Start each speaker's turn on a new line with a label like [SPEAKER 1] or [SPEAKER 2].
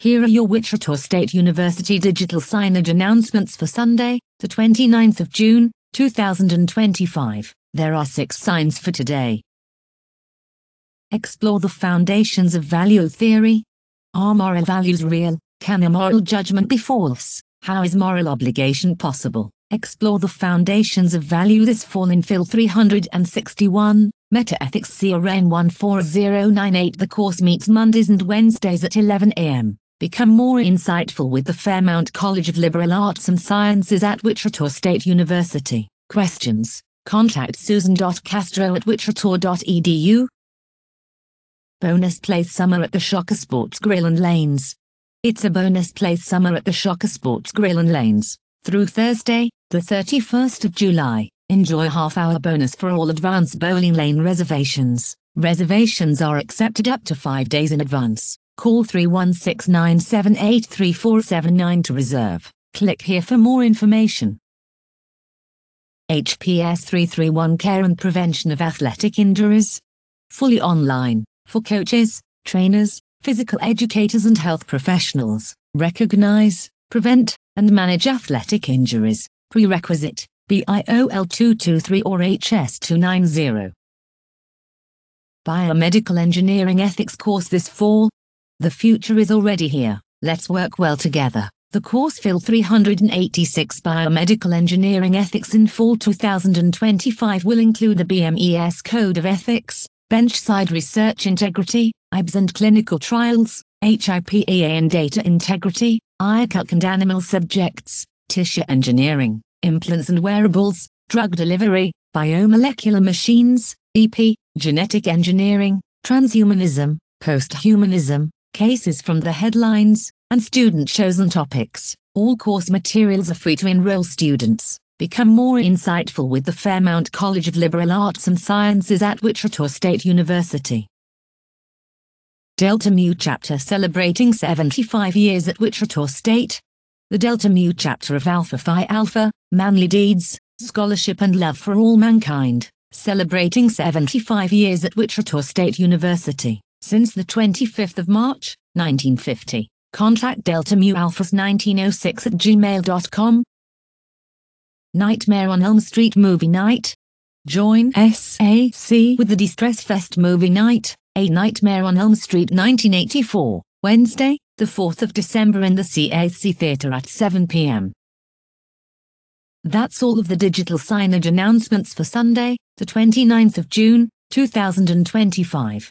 [SPEAKER 1] Here are your Wichita State University digital signage announcements for Sunday, the 29th of June, 2025. There are 6 signs for today. Explore the foundations of value theory. Are moral values real? Can a moral judgment be false? How is moral obligation possible? Explore the foundations of value this fall in Phil 361, Metaethics CRN 14098. The course meets Mondays and Wednesdays at 11 a.m. Become more insightful with the Fairmount College of Liberal Arts and Sciences at Wichita State University. Questions? Contact susan.castro@wichita.edu. Bonus Place Summer at the Shocker Sports Grill and Lanes. It's a Bonus Place Summer at the Shocker Sports Grill and Lanes. Through Thursday, the 31st of July, enjoy a half-hour bonus for all advance bowling lane reservations. Reservations are accepted up to 5 days in advance. Call 316-978-3479 to reserve. Click here for more information. HPS 331 Care and Prevention of Athletic Injuries. Fully online, for coaches, trainers, physical educators and health professionals. Recognize, prevent, and manage athletic injuries. Prerequisite, BIOL 223 or HS 290. Biomedical Engineering Ethics course this fall. The future is already here. Let's work well together. The course Phil 386 Biomedical Engineering Ethics in fall 2025 will include the BMES Code of Ethics, Benchside Research Integrity, IBS and Clinical Trials, HIPAA and Data Integrity, IACUC and Animal Subjects, Tissue Engineering, Implants and Wearables, Drug Delivery, Biomolecular Machines, EP, Genetic Engineering, Transhumanism, Posthumanism, Cases from the Headlines, and student-chosen topics. All course materials are free to enroll students. Become more insightful with the Fairmount College of Liberal Arts and Sciences at Wichita State University. Delta Mu Chapter celebrating 75 years at Wichita State. The Delta Mu Chapter of Alpha Phi Alpha, Manly Deeds, Scholarship and Love for All Mankind, celebrating 75 years at Wichita State University. Since the 25th of March, 1950. Contact Delta Mu Alphas 1906@gmail.com. Nightmare on Elm Street Movie Night. Join SAC with the Distress Fest Movie Night, A Nightmare on Elm Street 1984, Wednesday, the 4th of December in the CAC Theatre at 7 p.m. That's all of the digital signage announcements for Sunday, the 29th of June, 2025.